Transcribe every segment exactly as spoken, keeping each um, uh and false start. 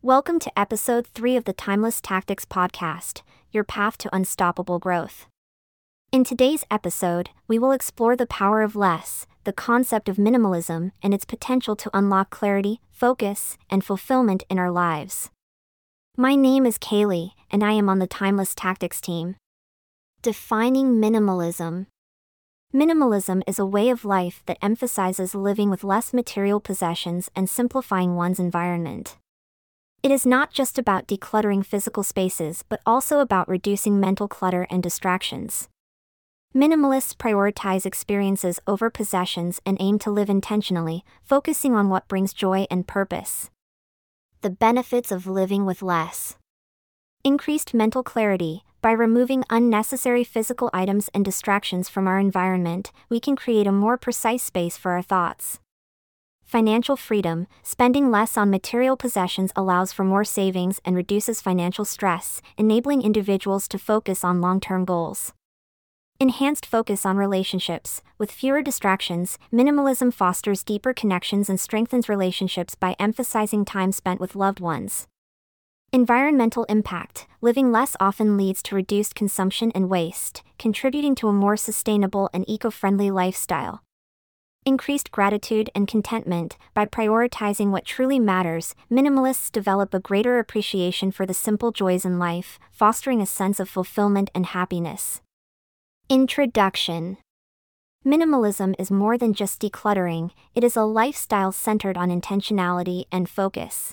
Welcome to episode three of the Timeless Tactics podcast, your path to unstoppable growth. In today's episode, we will explore the power of less, the concept of minimalism, and its potential to unlock clarity, focus, and fulfillment in our lives. My name is Kaylee, and I am on the Timeless Tactics team. Defining minimalism. Minimalism is a way of life that emphasizes living with less material possessions and simplifying one's environment. It is not just about decluttering physical spaces but also about reducing mental clutter and distractions. Minimalists prioritize experiences over possessions and aim to live intentionally, focusing on what brings joy and purpose. The benefits of living with less. Increased mental clarity. By removing unnecessary physical items and distractions from our environment, we can create a more precise space for our thoughts. Financial freedom. Spending less on material possessions allows for more savings and reduces financial stress, enabling individuals to focus on long-term goals. Enhanced focus on relationships. With fewer distractions, minimalism fosters deeper connections and strengthens relationships by emphasizing time spent with loved ones. Environmental impact. Living less often leads to reduced consumption and waste, contributing to a more sustainable and eco-friendly lifestyle. Increased gratitude and contentment. By prioritizing what truly matters, minimalists develop a greater appreciation for the simple joys in life, fostering a sense of fulfillment and happiness. Introduction. Minimalism is more than just decluttering, it is a lifestyle centered on intentionality and focus.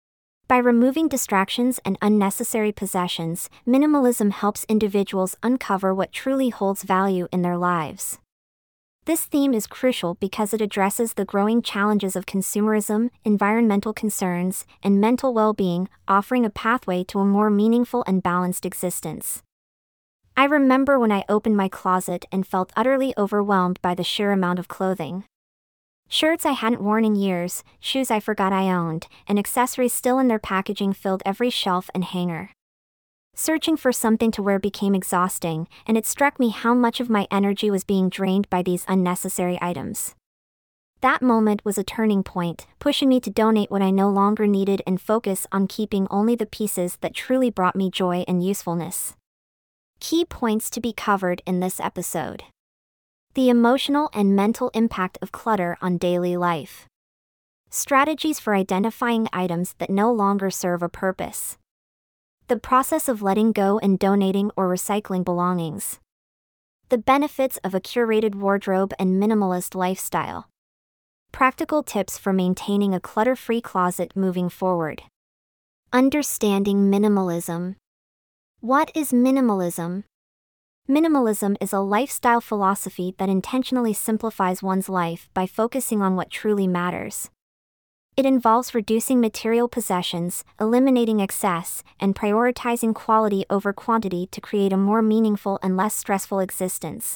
By removing distractions and unnecessary possessions, minimalism helps individuals uncover what truly holds value in their lives. This theme is crucial because it addresses the growing challenges of consumerism, environmental concerns, and mental well-being, offering a pathway to a more meaningful and balanced existence. I remember when I opened my closet and felt utterly overwhelmed by the sheer amount of clothing. Shirts I hadn't worn in years, shoes I forgot I owned, and accessories still in their packaging filled every shelf and hanger. Searching for something to wear became exhausting, and it struck me how much of my energy was being drained by these unnecessary items. That moment was a turning point, pushing me to donate what I no longer needed and focus on keeping only the pieces that truly brought me joy and usefulness. Key points to be covered in this episode. The emotional and mental impact of clutter on daily life. Strategies for identifying items that no longer serve a purpose. The process of letting go and donating or recycling belongings. The benefits of a curated wardrobe and minimalist lifestyle. Practical tips for maintaining a clutter-free closet moving forward. Understanding minimalism. What is minimalism? Minimalism is a lifestyle philosophy that intentionally simplifies one's life by focusing on what truly matters. It involves reducing material possessions, eliminating excess, and prioritizing quality over quantity to create a more meaningful and less stressful existence.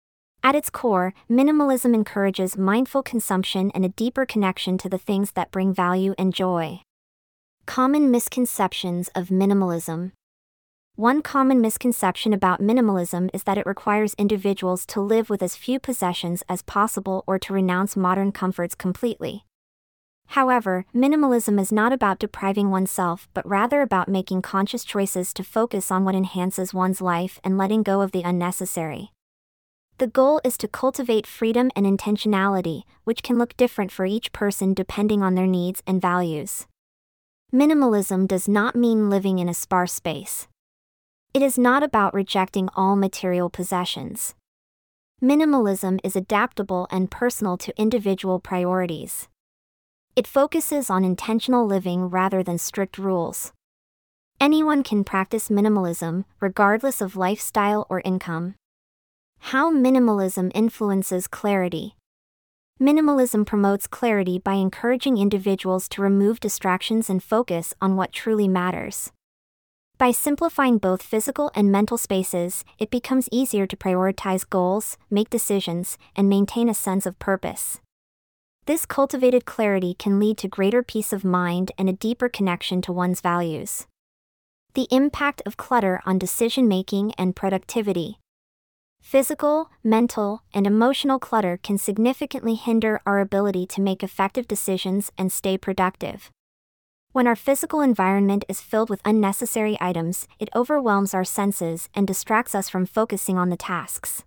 At its core, minimalism encourages mindful consumption and a deeper connection to the things that bring value and joy. Common misconceptions of minimalism. One common misconception about minimalism is that it requires individuals to live with as few possessions as possible or to renounce modern comforts completely. However, minimalism is not about depriving oneself but rather about making conscious choices to focus on what enhances one's life and letting go of the unnecessary. The goal is to cultivate freedom and intentionality, which can look different for each person depending on their needs and values. Minimalism does not mean living in a sparse space. It is not about rejecting all material possessions. Minimalism is adaptable and personal to individual priorities. It focuses on intentional living rather than strict rules. Anyone can practice minimalism, regardless of lifestyle or income. How minimalism influences clarity. Minimalism promotes clarity by encouraging individuals to remove distractions and focus on what truly matters. By simplifying both physical and mental spaces, it becomes easier to prioritize goals, make decisions, and maintain a sense of purpose. This cultivated clarity can lead to greater peace of mind and a deeper connection to one's values. The impact of clutter on decision-making and productivity. Physical, mental, and emotional clutter can significantly hinder our ability to make effective decisions and stay productive. When our physical environment is filled with unnecessary items, it overwhelms our senses and distracts us from focusing on the tasks.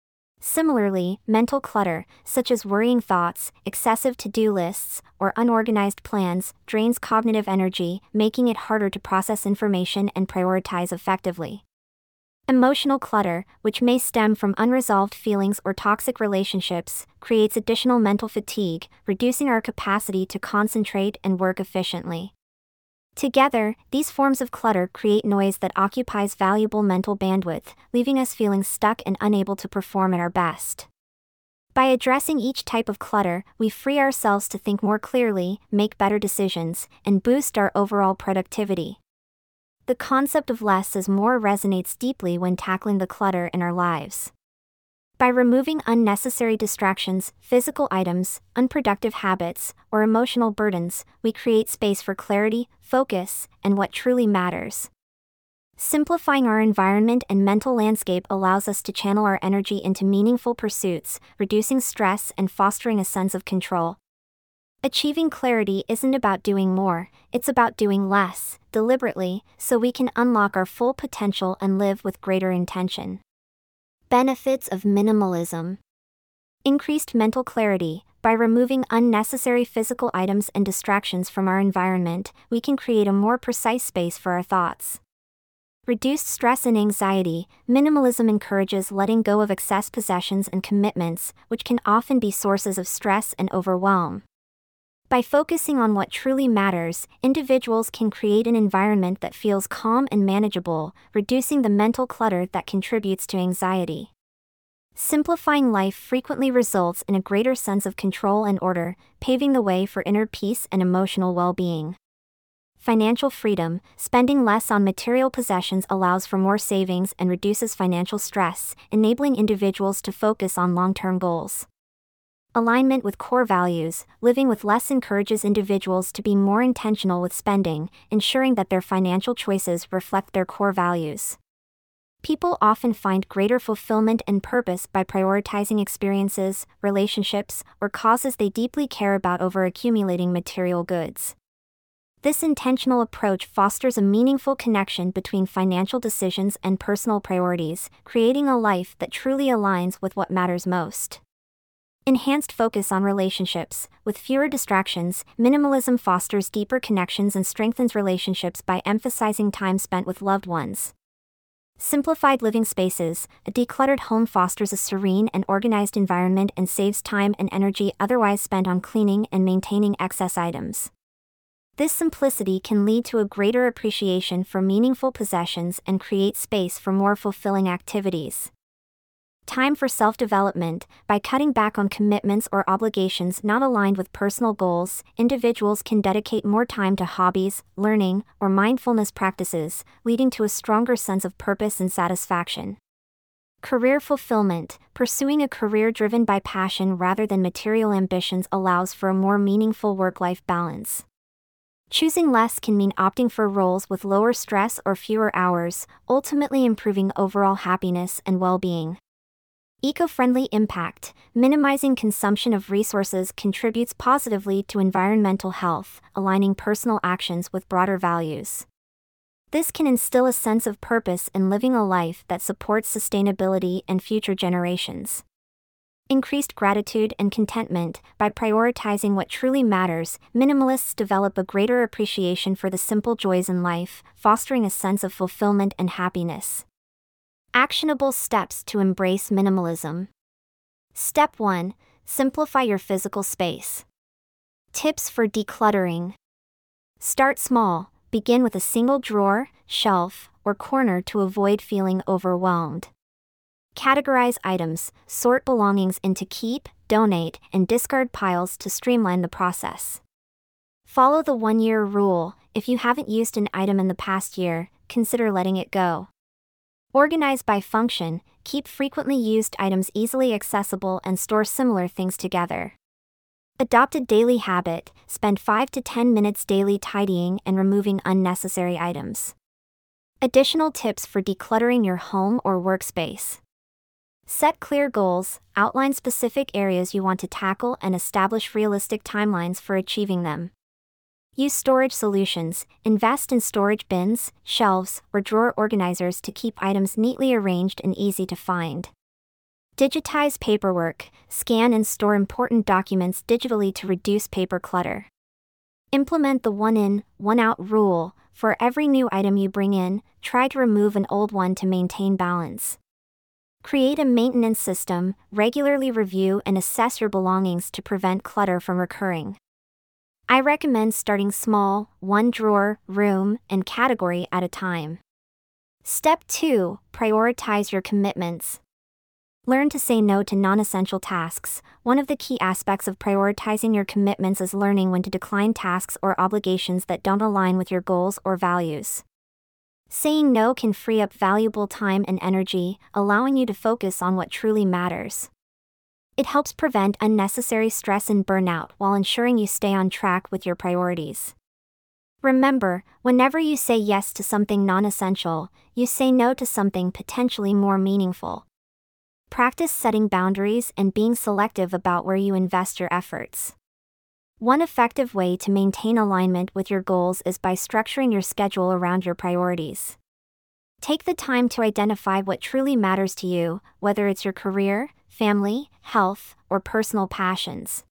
Similarly, mental clutter, such as worrying thoughts, excessive to-do lists, or unorganized plans, drains cognitive energy, making it harder to process information and prioritize effectively. Emotional clutter, which may stem from unresolved feelings or toxic relationships, creates additional mental fatigue, reducing our capacity to concentrate and work efficiently. Together, these forms of clutter create noise that occupies valuable mental bandwidth, leaving us feeling stuck and unable to perform at our best. By addressing each type of clutter, we free ourselves to think more clearly, make better decisions, and boost our overall productivity. The concept of less is more resonates deeply when tackling the clutter in our lives. By removing unnecessary distractions, physical items, unproductive habits, or emotional burdens, we create space for clarity, focus, and what truly matters. Simplifying our environment and mental landscape allows us to channel our energy into meaningful pursuits, reducing stress and fostering a sense of control. Achieving clarity isn't about doing more, it's about doing less, deliberately, so we can unlock our full potential and live with greater intention. Benefits of minimalism. Increased mental clarity. By removing unnecessary physical items and distractions from our environment, we can create a more precise space for our thoughts. Reduced stress and anxiety. Minimalism encourages letting go of excess possessions and commitments, which can often be sources of stress and overwhelm. By focusing on what truly matters, individuals can create an environment that feels calm and manageable, reducing the mental clutter that contributes to anxiety. Simplifying life frequently results in a greater sense of control and order, paving the way for inner peace and emotional well-being. Financial freedom. Spending less on material possessions allows for more savings and reduces financial stress, enabling individuals to focus on long-term goals. Alignment with core values. Living with less encourages individuals to be more intentional with spending, ensuring that their financial choices reflect their core values. People often find greater fulfillment and purpose by prioritizing experiences, relationships, or causes they deeply care about over accumulating material goods. This intentional approach fosters a meaningful connection between financial decisions and personal priorities, creating a life that truly aligns with what matters most. Enhanced focus on relationships. With fewer distractions, minimalism fosters deeper connections and strengthens relationships by emphasizing time spent with loved ones. Simplified living spaces. A decluttered home fosters a serene and organized environment and saves time and energy otherwise spent on cleaning and maintaining excess items. This simplicity can lead to a greater appreciation for meaningful possessions and create space for more fulfilling activities. Time for self-development. By cutting back on commitments or obligations not aligned with personal goals, individuals can dedicate more time to hobbies, learning, or mindfulness practices, leading to a stronger sense of purpose and satisfaction. Career fulfillment. Pursuing a career driven by passion rather than material ambitions allows for a more meaningful work-life balance. Choosing less can mean opting for roles with lower stress or fewer hours, ultimately improving overall happiness and well-being. Eco-friendly impact. Minimizing consumption of resources contributes positively to environmental health, aligning personal actions with broader values. This can instill a sense of purpose in living a life that supports sustainability and future generations. Increased gratitude and contentment. By prioritizing what truly matters, minimalists develop a greater appreciation for the simple joys in life, fostering a sense of fulfillment and happiness. Actionable steps to embrace minimalism. Step one. Simplify your physical space. Tips for decluttering. Start small. Begin with a single drawer, shelf, or corner to avoid feeling overwhelmed. Categorize items. Sort belongings into keep, donate, and discard piles to streamline the process. Follow the one-year rule. If you haven't used an item in the past year, consider letting it go. Organize by function. Keep frequently used items easily accessible and store similar things together. Adopt a daily habit. Spend five to ten minutes daily tidying and removing unnecessary items. Additional tips for decluttering your home or workspace. Set clear goals. Outline specific areas you want to tackle and establish realistic timelines for achieving them. Use storage solutions, invest in storage bins, shelves, or drawer organizers to keep items neatly arranged and easy to find. Digitize paperwork, scan and store important documents digitally to reduce paper clutter. Implement the one in, one out rule. For every new item you bring in, try to remove an old one to maintain balance. Create a maintenance system, regularly review and assess your belongings to prevent clutter from recurring. I recommend starting small, one drawer, room, and category at a time. Step two. Prioritize your commitments. Learn to say no to non-essential tasks. One of the key aspects of prioritizing your commitments is learning when to decline tasks or obligations that don't align with your goals or values. Saying no can free up valuable time and energy, allowing you to focus on what truly matters. It helps prevent unnecessary stress and burnout while ensuring you stay on track with your priorities. Remember, whenever you say yes to something non-essential, you say no to something potentially more meaningful. Practice setting boundaries and being selective about where you invest your efforts. One effective way to maintain alignment with your goals is by structuring your schedule around your priorities. Take the time to identify what truly matters to you, whether it's your career, family, health, or personal passions.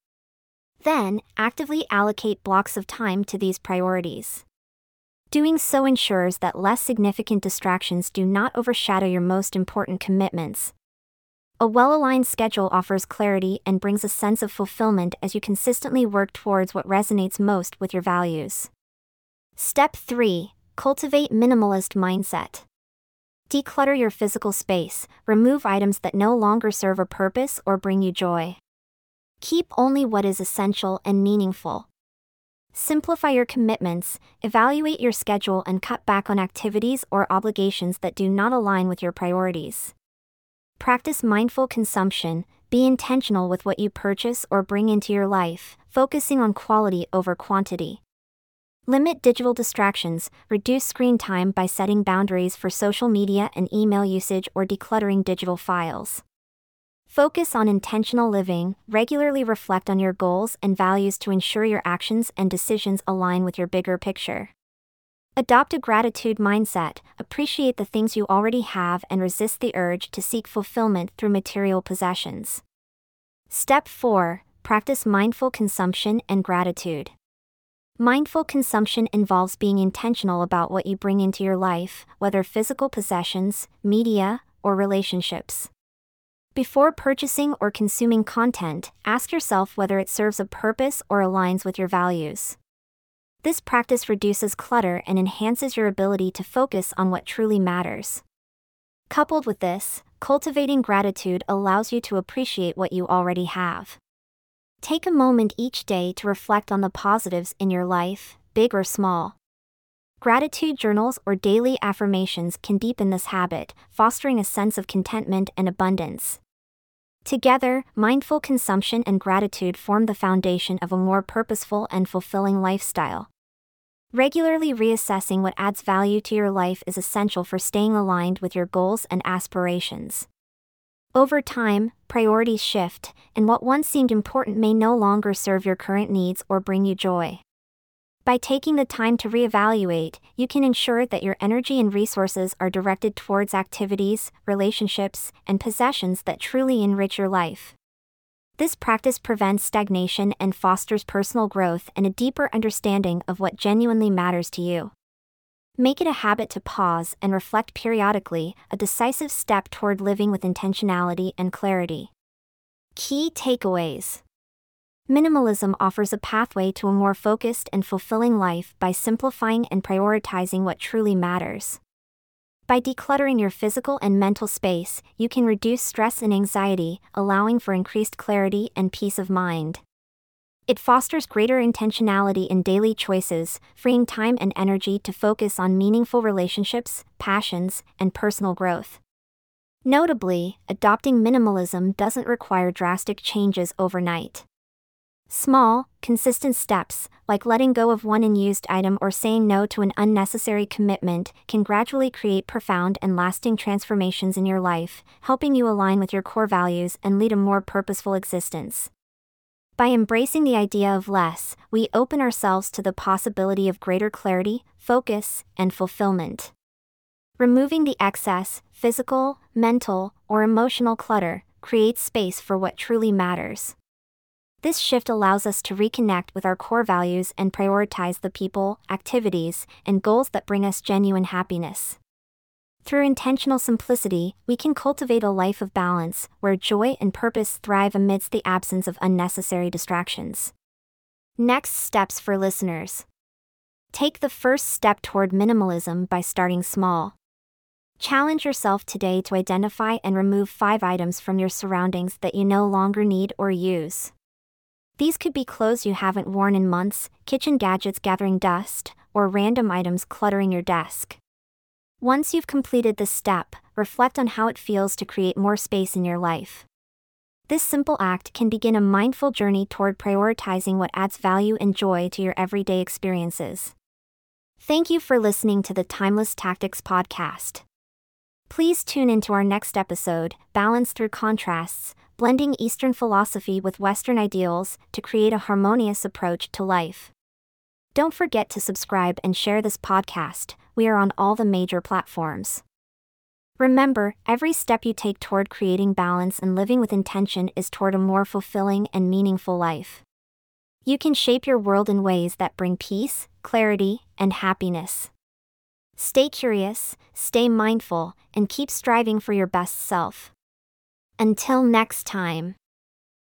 Then, actively allocate blocks of time to these priorities. Doing so ensures that less significant distractions do not overshadow your most important commitments. A well-aligned schedule offers clarity and brings a sense of fulfillment as you consistently work towards what resonates most with your values. Step three. Cultivate minimalist mindset. Declutter your physical space, remove items that no longer serve a purpose or bring you joy. Keep only what is essential and meaningful. Simplify your commitments, evaluate your schedule and cut back on activities or obligations that do not align with your priorities. Practice mindful consumption, be intentional with what you purchase or bring into your life, focusing on quality over quantity. Limit digital distractions, reduce screen time by setting boundaries for social media and email usage or decluttering digital files. Focus on intentional living, regularly reflect on your goals and values to ensure your actions and decisions align with your bigger picture. Adopt a gratitude mindset, appreciate the things you already have and resist the urge to seek fulfillment through material possessions. Step four. Practice mindful consumption and gratitude. Mindful consumption involves being intentional about what you bring into your life, whether physical possessions, media, or relationships. Before purchasing or consuming content, ask yourself whether it serves a purpose or aligns with your values. This practice reduces clutter and enhances your ability to focus on what truly matters. Coupled with this, cultivating gratitude allows you to appreciate what you already have. Take a moment each day to reflect on the positives in your life, big or small. Gratitude journals or daily affirmations can deepen this habit, fostering a sense of contentment and abundance. Together, mindful consumption and gratitude form the foundation of a more purposeful and fulfilling lifestyle. Regularly reassessing what adds value to your life is essential for staying aligned with your goals and aspirations. Over time, priorities shift, and what once seemed important may no longer serve your current needs or bring you joy. By taking the time to reevaluate, you can ensure that your energy and resources are directed towards activities, relationships, and possessions that truly enrich your life. This practice prevents stagnation and fosters personal growth and a deeper understanding of what genuinely matters to you. Make it a habit to pause and reflect periodically, a decisive step toward living with intentionality and clarity. Key takeaways. Minimalism offers a pathway to a more focused and fulfilling life by simplifying and prioritizing what truly matters. By decluttering your physical and mental space, you can reduce stress and anxiety, allowing for increased clarity and peace of mind. It fosters greater intentionality in daily choices, freeing time and energy to focus on meaningful relationships, passions, and personal growth. Notably, adopting minimalism doesn't require drastic changes overnight. Small, consistent steps, like letting go of one unused item or saying no to an unnecessary commitment, can gradually create profound and lasting transformations in your life, helping you align with your core values and lead a more purposeful existence. By embracing the idea of less, we open ourselves to the possibility of greater clarity, focus, and fulfillment. Removing the excess, physical, mental, or emotional clutter creates space for what truly matters. This shift allows us to reconnect with our core values and prioritize the people, activities, and goals that bring us genuine happiness. Through intentional simplicity, we can cultivate a life of balance, where joy and purpose thrive amidst the absence of unnecessary distractions. Next steps for listeners. Take the first step toward minimalism by starting small. Challenge yourself today to identify and remove five items from your surroundings that you no longer need or use. These could be clothes you haven't worn in months, kitchen gadgets gathering dust, or random items cluttering your desk. Once you've completed this step, reflect on how it feels to create more space in your life. This simple act can begin a mindful journey toward prioritizing what adds value and joy to your everyday experiences. Thank you for listening to the Timeless Tactics podcast. Please tune into our next episode, Balance Through Contrasts, blending Eastern philosophy with Western ideals to create a harmonious approach to life. Don't forget to subscribe and share this podcast. We are on all the major platforms. Remember, every step you take toward creating balance and living with intention is toward a more fulfilling and meaningful life. You can shape your world in ways that bring peace, clarity, and happiness. Stay curious, stay mindful, and keep striving for your best self. Until next time.